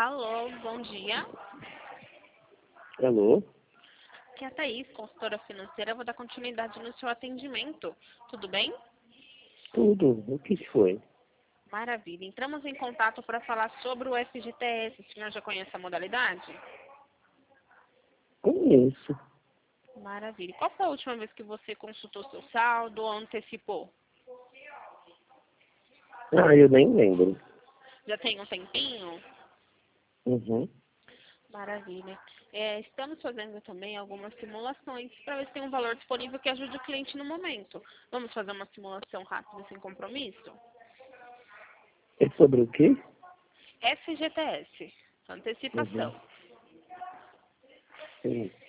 Alô, bom dia. Alô? Aqui é a Thaís, consultora financeira. Eu vou dar continuidade no seu atendimento. Tudo bem? Tudo. O que foi? Maravilha. Entramos em contato para falar sobre o FGTS. O senhor já conhece a modalidade? Conheço. Maravilha. Qual foi a última vez que você consultou seu saldo ou antecipou? Eu nem lembro. Já tem um tempinho? Uhum. Maravilha. Estamos fazendo também algumas simulações para ver se tem um valor disponível que ajude o cliente no momento. Vamos fazer uma simulação rápida sem compromisso? É sobre o quê? FGTS, antecipação. Uhum. Sim.